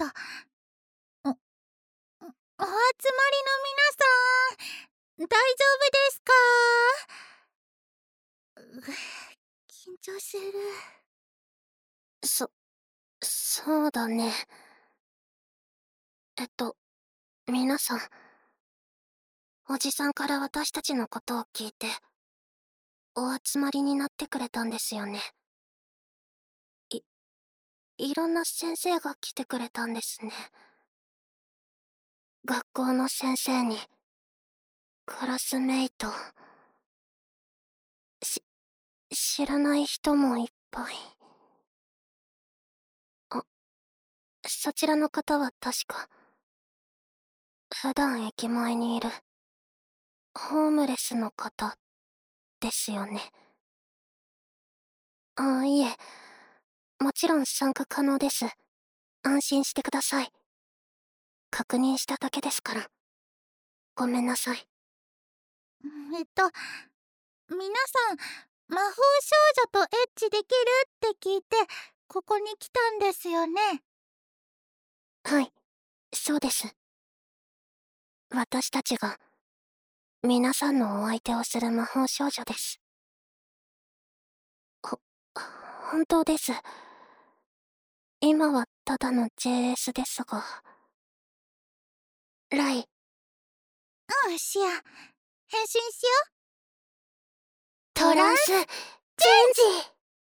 。お集まりの皆さん、大丈夫ですか？緊張する。 そうだね。皆さん、おじさんから私たちのことを聞いて、お集まりになってくれたんですよね。いろんな先生が来てくれたんですね。学校の先生に、クラスメイト、知らない人もいっぱい。そちらの方は確か、普段駅前にいる、ホームレスの方、ですよね。いえ、もちろん参加可能です。安心してください。確認しただけですから。ごめんなさい。 皆さん、魔法少女とエッチできるって聞いて、ここに来たんですよね。 はい、そうです。私たちが、皆さんのお相手をする魔法少女です。本当です。今はただの JS ですが。ライ。 シア、変身しよう。 トランスチェンジ。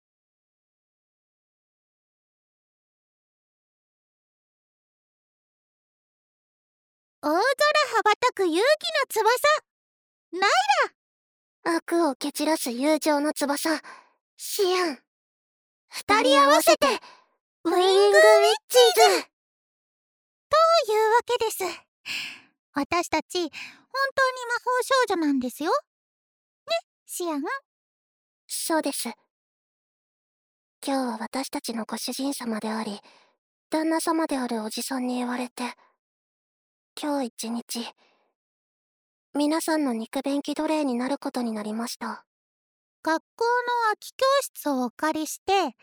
大空羽ばたく勇気の翼、ナイラ。悪を蹴散らす友情の翼、シアン。二人合わせて、ウィングウィッチーズというわけです。私たち、本当に魔法少女なんですよ。ね、シアン。 そうです。今日は私たちのご主人様であり、旦那様であるおじさんに言われて、今日一日、皆さんの肉便器奴隷になることになりました。 学校の空き教室をお借りして、JS 魔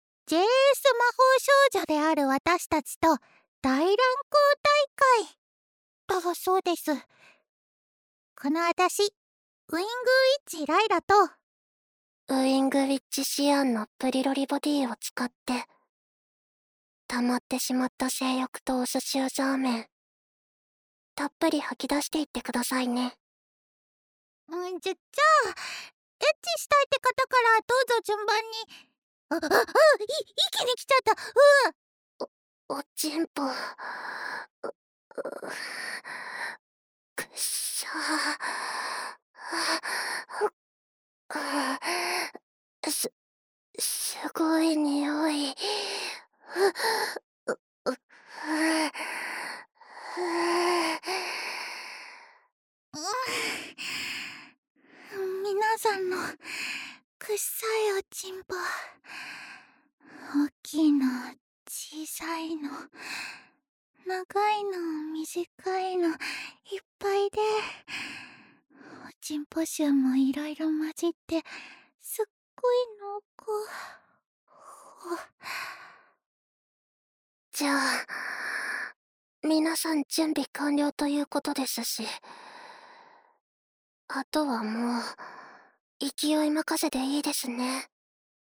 法少女である私たちと大乱交大会だそうです。この私、ウィングウィッチライラと、 ウィングウィッチシアンのプリロリボディを使って、溜まってしまった性欲とお寿司ウザーメン、たっぷり吐き出していってくださいね。 じゃあ、エッチしたいって方からどうぞ順番に。一気に来ちゃった。 おちんぽ。くっさー。すごい匂い。 皆さんのくっさいおちんぽ、大きいの、小さいの、長いの、短いの、いっぱいで、おちんぽ臭もいろいろ混じって、すっごい濃厚。 じゃあ、皆さん準備完了ということですし、あとはもう、勢い任せでいいですね。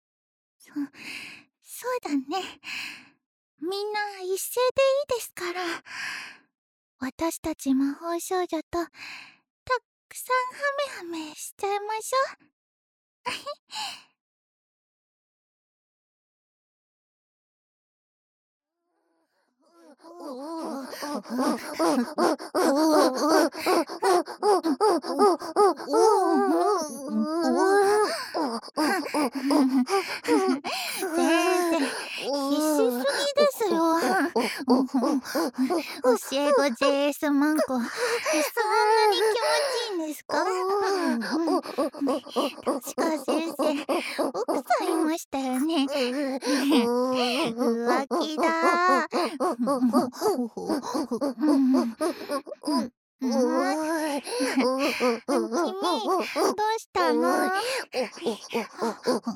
そうだね。みんな一斉でいいですから。私たち魔法少女とたくさんハメハメしちゃいましょう。先生、必死すぎですよ。教え子 JS マンコ、そんなに気持ちいいんですか？確か先生、奥さんいましたよね。浮気だ。君、どうしたの？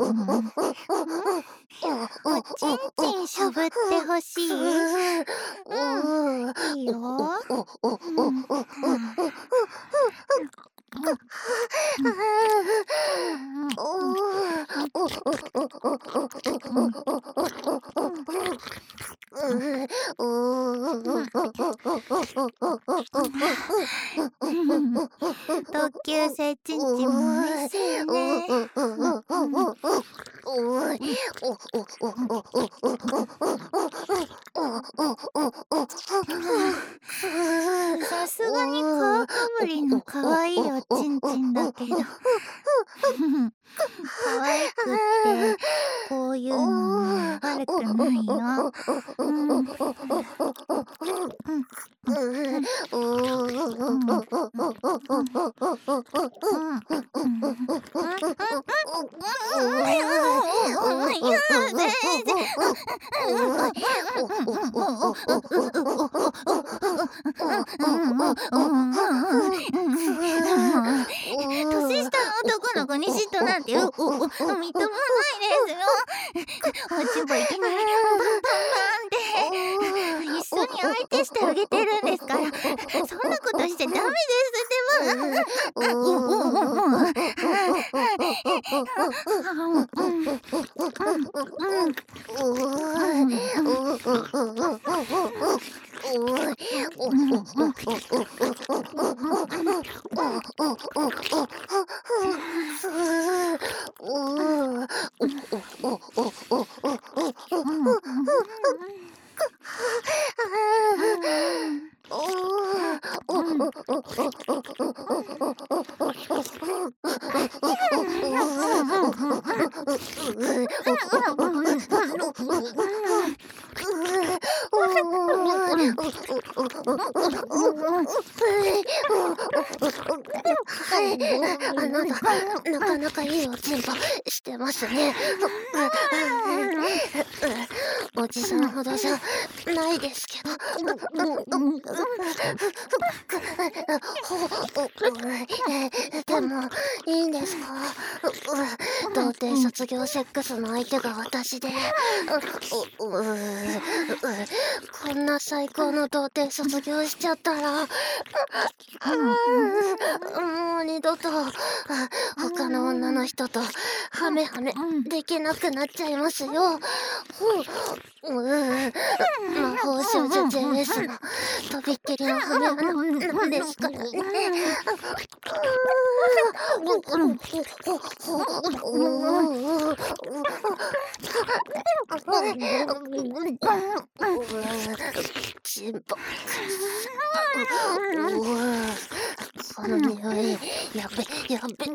おちんちんしゃぶってほしい？ いいよ。同級生ちんちんも美味しいね。さすがに皮かぶりの可愛いおちんちんだけど可愛くってこういうのも悪くないよ。年下の男の子に嫉妬なんて認めないですよ。おちんぽいきなりパンパンパンって一緒に相手してあげてるんですから、そんなことしちゃダメですってあなた、なかなかいいおちんぽしてますね。おじさんほどじゃないですけど。でも、いいんですか？童貞卒業セックスの相手が私で。こんな最高の童貞卒業しちゃったら、もう二度と他の女の人とハメハメできなくなっちゃいますよ。魔法少女 JS のとびっきりのハメハメですからね。チンポこの匂い、やべ、やべ。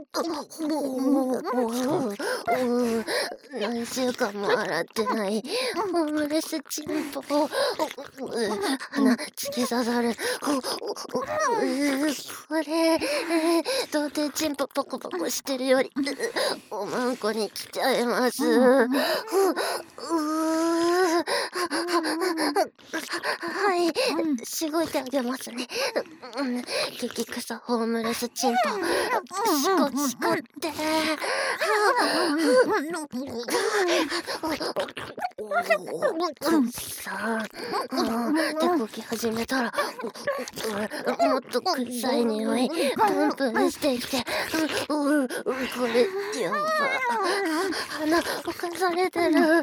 何週間も洗ってないホームレスチンポ。鼻突き刺さる。これ、童貞チンポポコポコしてるよりおまんこに来ちゃいます。はい、しごいてあげますね。激臭ホームレスチンポ、シコシコって。さあ、手こき始めたら、もっと臭い匂い、プンプンしてきて、これ、やば。鼻、浮かされてる。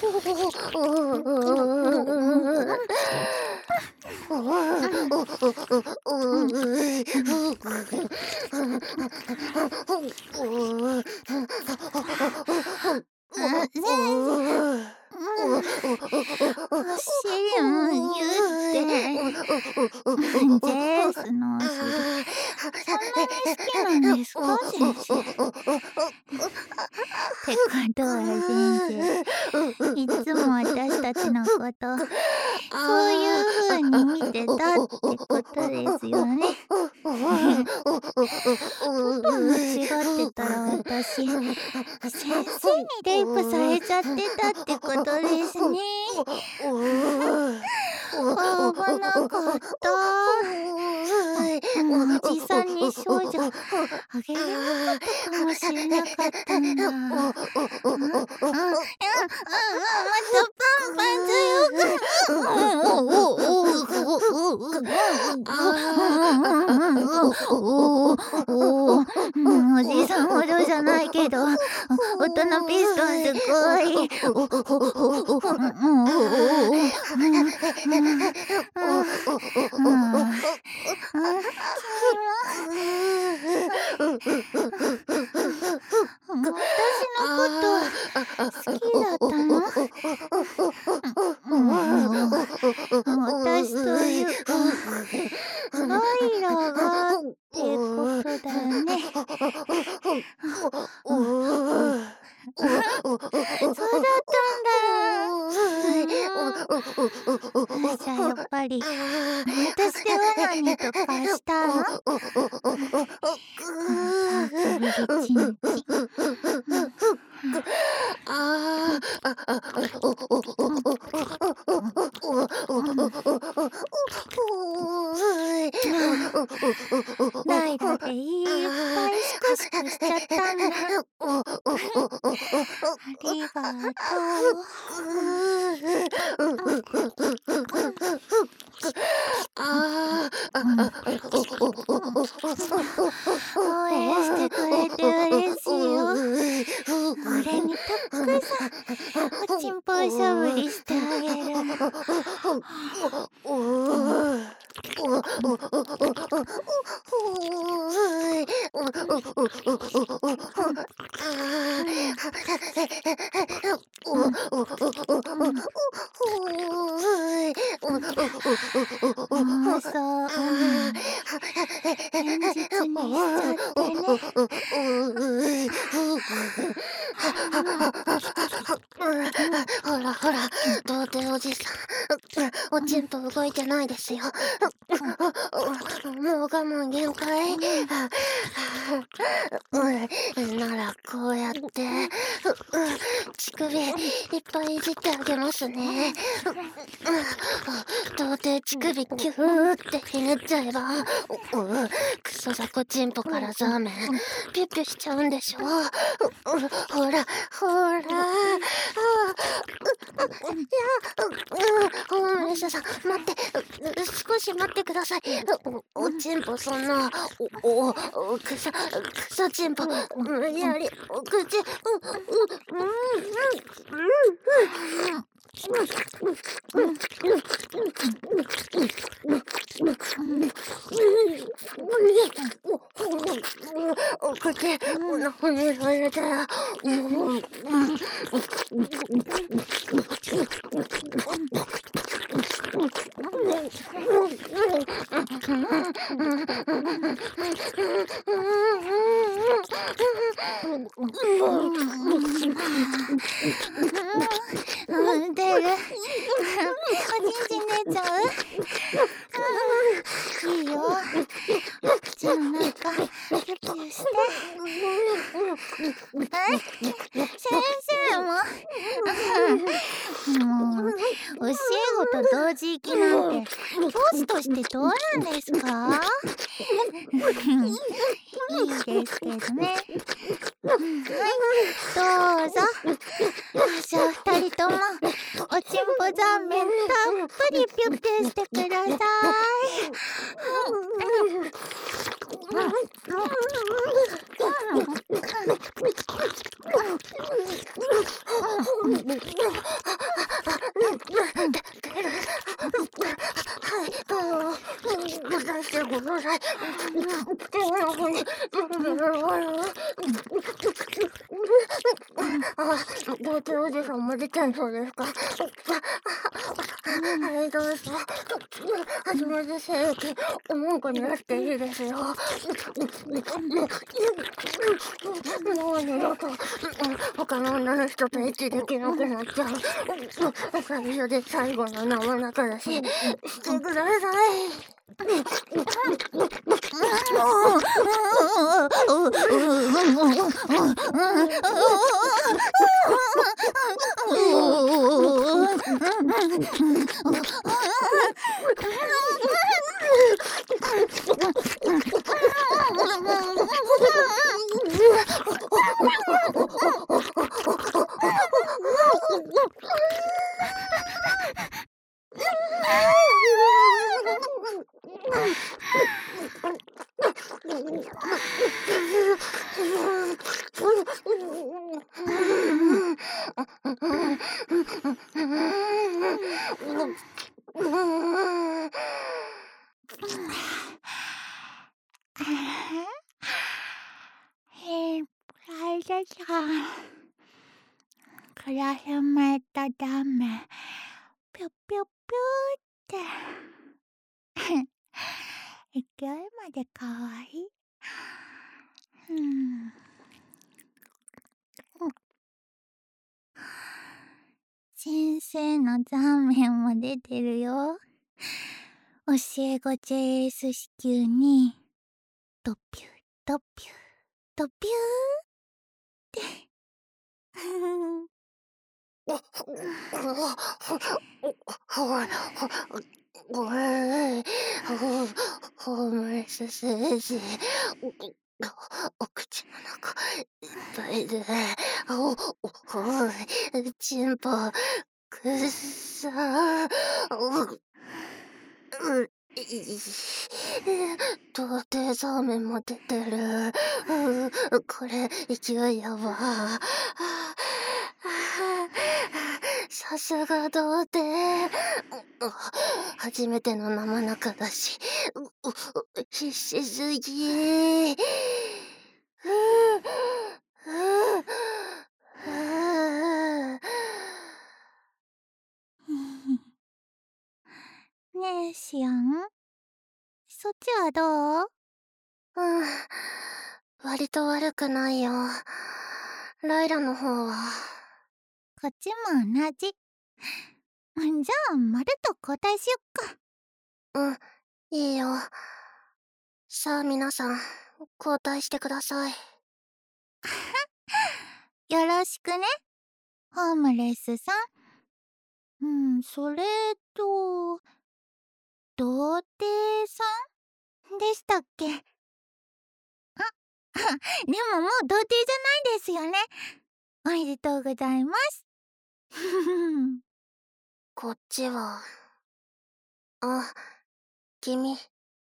お尻もギュってジェスのお尻そんなに好きなんですか先生。ってことは先生、いつも私たちのことそういう風に見てたってことですよね。間違ってたら私先生にレイプされちゃってたってことですね。危なかった。おじさんに少女あげれなかったかもしれなかったんだ。またパンパン強く好きだったの？私というか、ライラがってことだよね。そうだったんだ。じゃあやっぱり私でオナニーとかしたの？あくびりちんち。ライラでいっぱいシクシクしちゃったんだ。ありがとう。応援してくれて嬉しいよ。俺にたくさんおちんぽをしゃぶりしてあげる。そう、現実にしちゃってね。 ほらほら、童貞おじさん、おちんぽ動いてないですよ。もう我慢限界。ならこうやって乳首いっぱいいじってあげますね。童貞乳首キューってひねっちゃえば、クソザコチンポからザーメンピュッピュしちゃうんでしょ。ほらほら、お医者さん待って、少し待ってください。おちんぽそんな、くさちんぽ無理やりお口、お口こんなふうに入れたら、 出る。おちんちん出ちゃう？いいよ。口の中ピュピュして。先生も教え子と同時行きなんてポスとしてどうなんですか？いいですけどね。はい、どうぞ。じゃあ二人ともおちんぽザーメンたっぷりピュッピュしてください。 出してください。童貞おじさんも出ちゃいそうですか？はい、どうぞ。初めて精液おもんこになっていいですよ。もう二度と他の女の人とエッチできなくなっちゃう。最初で最後の生中だし、してください。 ライダさん、クラスメートダメ、ぴょぴょぴょって勢いまでかわいい。先生の残面も出てるよ。教え子 JS 子宮にドピュドピュドピューってホームレス先生、お口の中いっぱいで、チンポくっさ童貞ザーメンも出てる。これ勢いやば。さすが童貞。初めての生中だし、必死すぎ。 ねえシアン、そっちはどう？ 割と悪くないよ。ライラの方は。 こっちも同じ。じゃあまると交代しよっか。 いいよ。さあ皆さん、交代してください。 よろしくね、ホームレスさん。それと童貞さんでしたっけ？でももう童貞じゃないですよね。おめでとうございます。 こっちは。君。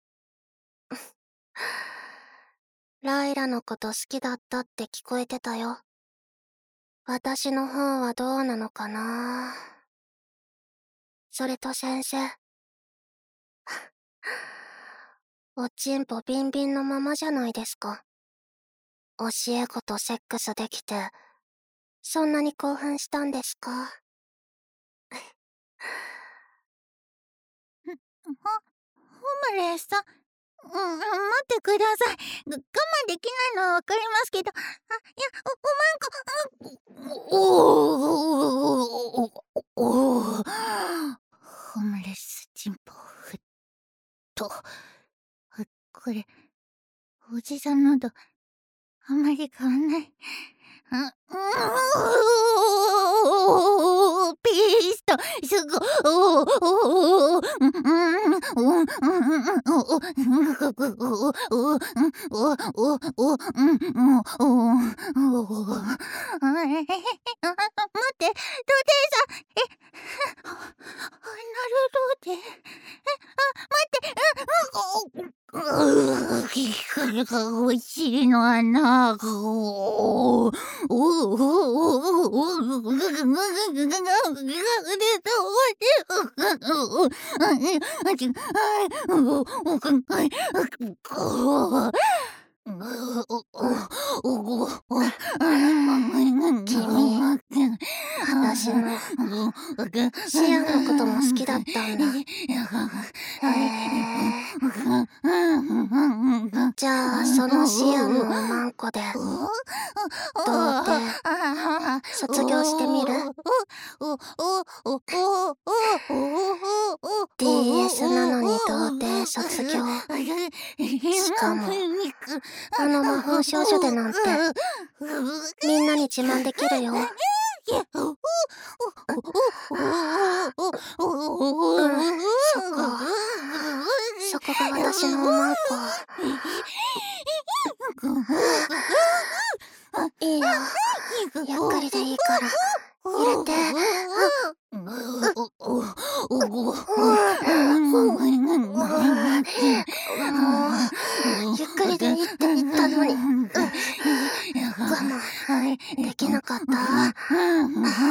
ライラのこと好きだったって聞こえてたよ。私の方はどうなのかな。それと先生。おちんぽビンビンのままじゃないですか。教え子とセックスできて、そんなに興奮したんですか？ ホームレスさん、待ってください。我慢できないのはわかりますけど、いや、ホームレスチンポふっと。これ、おじさんのとあんまり変わんない。ピースト、すご、待って、童貞さん、なる童貞。待って、お尻の穴。 私も、シアンのことも好きだったんだ。じゃあ、そのシアンのおまんこで、童貞、卒業してみる？ DS なのに童貞卒業。しかも、あの魔法少女でなんて、みんなに自慢できるよ。そこが私のおまんこ。いいよ。ゆっくりでいいから。入れて。ゆっくりでいいって言ったのに。我慢できなかった。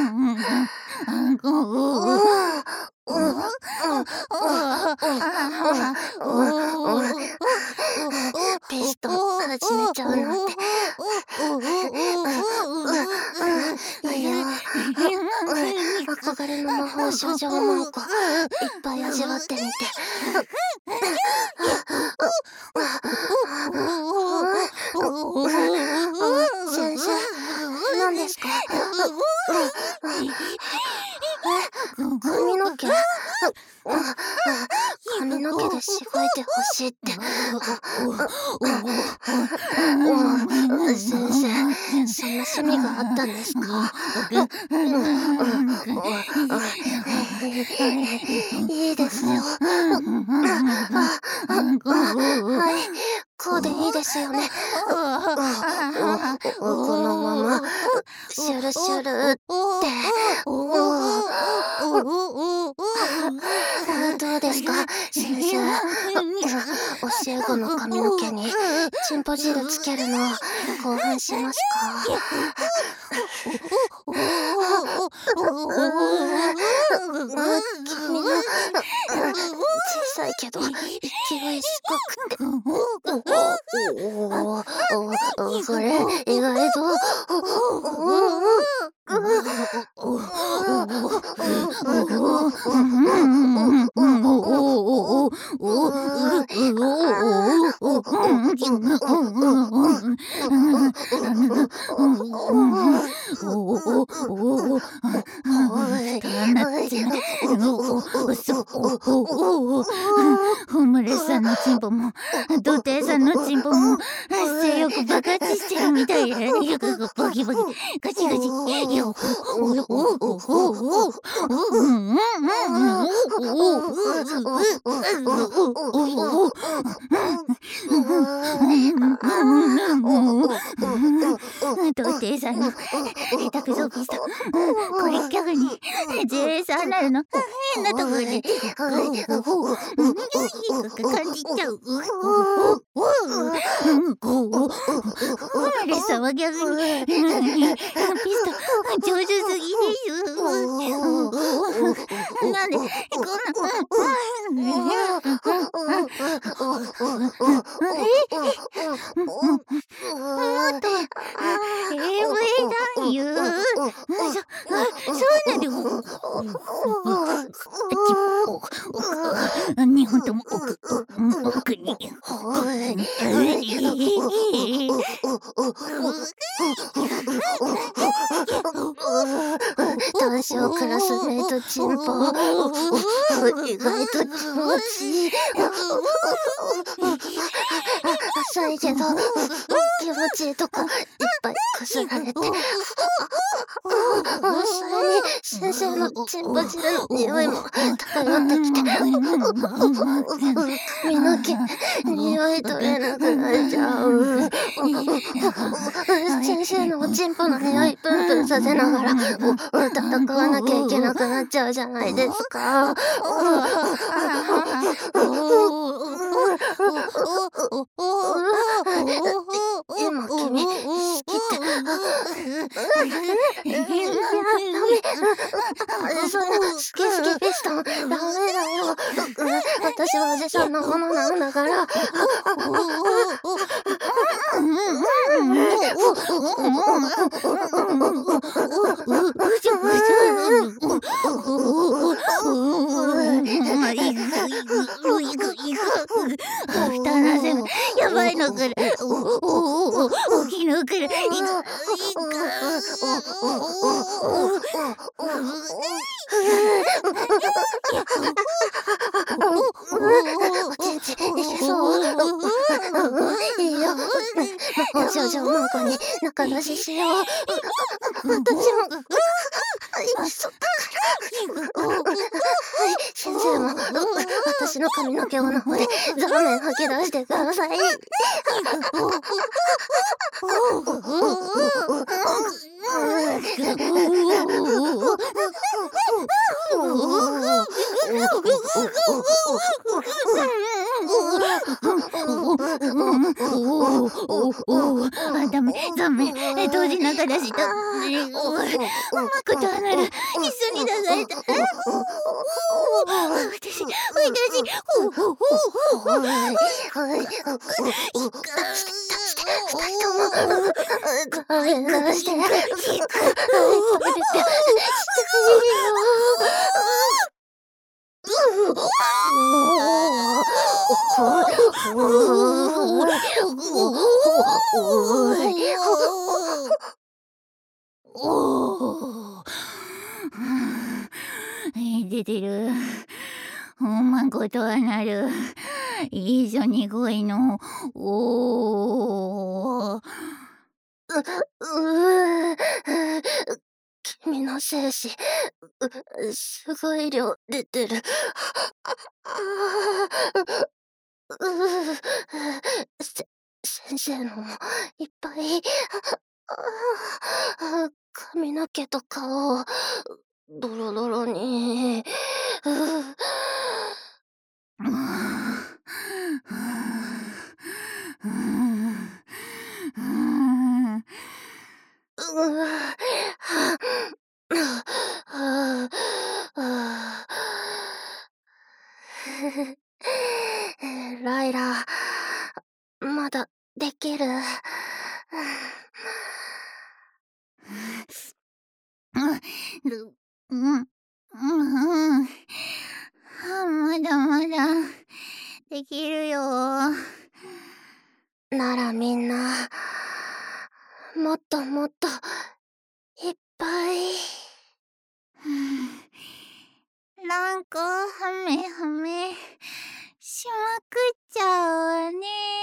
ピストン始めちゃうなんて。いや憧れの魔法少女マンコいっぱい味わってみて。先生、何ですか？髪の毛？髪の毛でしばいてほしいって。先生、そんな趣味があったんですか？いいですよ。はい、こうでいいですよね。このままシュルシュルって。どうですか、先生。教え子の髪の毛にチンポ汁つけるの興奮しますか？君の小さいけど勢いすごくて、これ意外とホームレスさんのチンポも童貞さんのチンポも性欲爆発してるみたいや。ボキボキガチガチ。童貞さんの下手くそピストこれ逆にJS アナルの変なところで感じちゃう。ホームレスさんは逆にピスト上手すぎです。なんでこんもっとAV 男優そうなんで2本とも奥に単勝クラスメイトチンポ意外と気持ちいい。浅いけど気持ちいいとこいっぱいくすられて、それに先生のチンポ汁の匂いも漂ってきて、髪の毛匂い取れなくなっちゃう。先生のおチンポの匂いプンプンさせながら戦わなきゃいけなくなっちゃうじゃないですか。今君好きっていやダメ。そんな好き好きピストンダメだよ。私はおじさんのものなんだから。 やばいのくらい大きいのくらいおちんちいけそう。いいよ。魔法少女マンコに仲出ししよう。私もそうはい、先生も私の髪の毛をの方でザーメン吐き出してください。 ダメ当時仲出したマコとアナル一緒に流れた出てる。ほんまことはなる。いいぞ濁いの。おー。 君の精子、すごい量出てる。先生のもいっぱい。髪の毛と顔、ドロドロに。ライラ、まだできる。 まだまだできるよ。 ならみんな、もっともっといっぱい。 なんかはめはめしまくっちゃうわね。